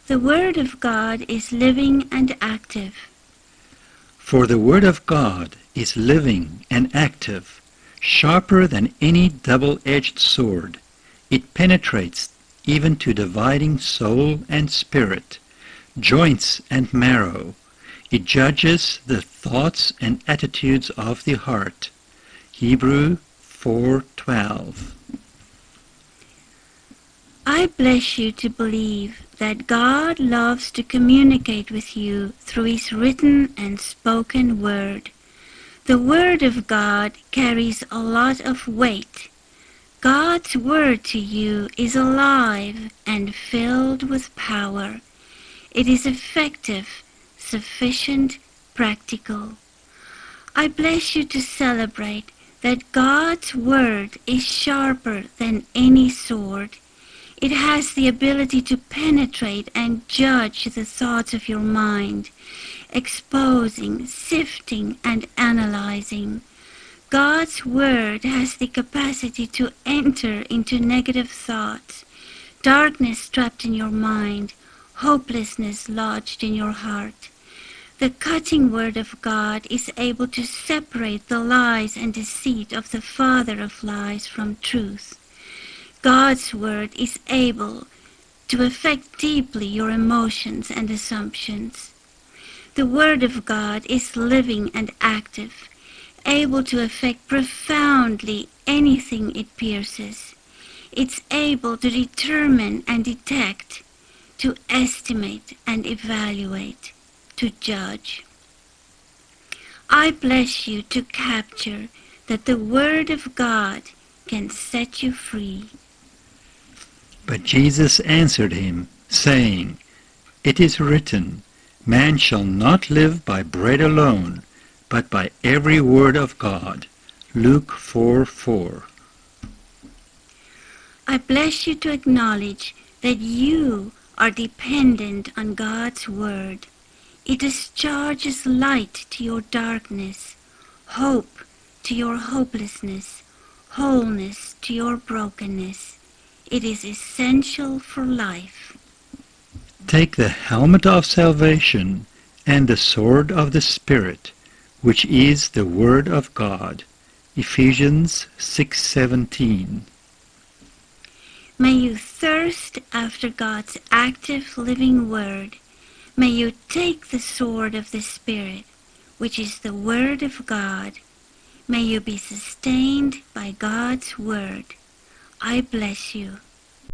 The Word of God is living and active. For the Word of God is living and active, sharper than any double-edged sword. It penetrates even to dividing soul and spirit, joints and marrow. It judges the thoughts and attitudes of the heart. Hebrew 4:12. I bless you to believe that God loves to communicate with you through His written and spoken Word. The Word of God carries a lot of weight. God's Word to you is alive and filled with power. It is effective, sufficient, practical. I bless you to celebrate that God's Word is sharper than any sword. It has the ability to penetrate and judge the thoughts of your mind, exposing, sifting, and analyzing. God's Word has the capacity to enter into negative thoughts, darkness trapped in your mind, hopelessness lodged in your heart. The cutting Word of God is able to separate the lies and deceit of the father of lies from truth. God's Word is able to affect deeply your emotions and assumptions. The Word of God is living and active, able to affect profoundly anything it pierces. It's able to determine and detect, to estimate and evaluate, to judge. I bless you to capture that the Word of God can set you free. But Jesus answered him, saying, It is written, Man shall not live by bread alone, but by every word of God. Luke 4:4. I bless you to acknowledge that you are dependent on God's Word. It discharges light to your darkness, hope to your hopelessness, wholeness to your brokenness. It is essential for life. Take the helmet of salvation and the sword of the Spirit, which is the Word of God. Ephesians 6:17. May you thirst after God's active living Word. May you take the sword of the Spirit, which is the Word of God. May you be sustained by God's Word. I bless you.